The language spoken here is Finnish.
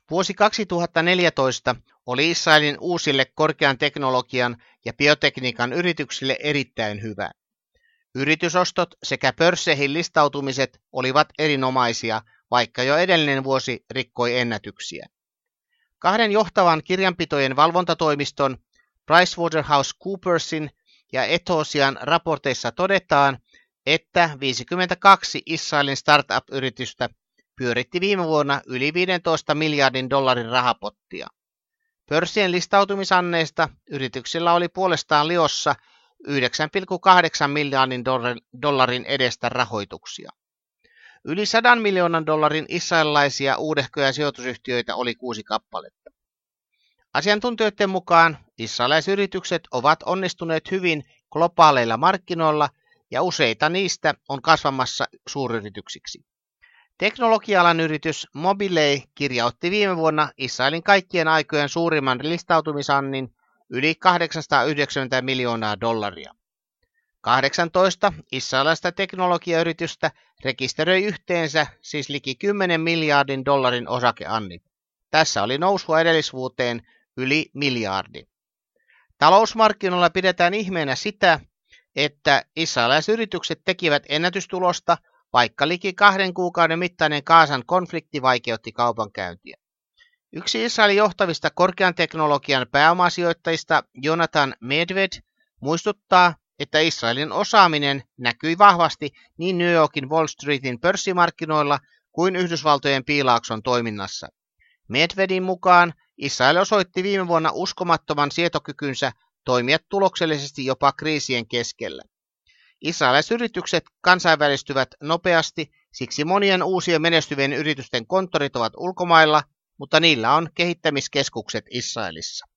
Vuosi 2014 oli Israelin uusille korkean teknologian ja biotekniikan yrityksille erittäin hyvä. Yritysostot sekä pörsseihin listautumiset olivat erinomaisia, vaikka jo edellinen vuosi rikkoi ennätyksiä. Kahden johtavan kirjanpitojen valvontatoimiston PricewaterhouseCoopersin ja Ethosian raporteissa todetaan, että 52 Israelin startup-yritystä pyöritti viime vuonna yli 15 miljardin dollarin rahapottia. Pörssien listautumisanneista yrityksillä oli puolestaan liossa 9,8 miljardin dollarin edestä rahoituksia. Yli 100 miljoonan dollarin israelilaisia uudehkoja sijoitusyhtiöitä oli 6 kappaletta. Asiantuntijoiden mukaan israelaisyritykset ovat onnistuneet hyvin globaaleilla markkinoilla ja useita niistä on kasvamassa suuryrityksiksi. Teknologia-alan yritys Mobileye kirjautti viime vuonna Israelin kaikkien aikojen suurimman listautumisannin yli 890 miljoonaa dollaria. 18 israelilaista teknologiayritystä rekisteröi yhteensä siis liki 10 miljardin dollarin osakeannit. Tässä oli nousua edellisvuoteen yli miljardi. Talousmarkkinoilla pidetään ihmeenä sitä, että israelaisyritykset tekivät ennätystulosta, vaikka liki 2 kuukauden mittainen Gazan konflikti vaikeutti kaupankäyntiä. Yksi Israelin johtavista korkean teknologian pääomasijoittajista, Jonathan Medved, muistuttaa, että Israelin osaaminen näkyi vahvasti niin New Yorkin Wall Streetin pörssimarkkinoilla kuin Yhdysvaltojen Piilaakson toiminnassa. Medvedin mukaan Israel osoitti viime vuonna uskomattoman sietokykynsä toimia tuloksellisesti jopa kriisien keskellä. Israelaisyritykset kansainvälistyvät nopeasti, siksi monien uusien menestyvien yritysten konttorit ovat ulkomailla, mutta niillä on kehittämiskeskukset Israelissa.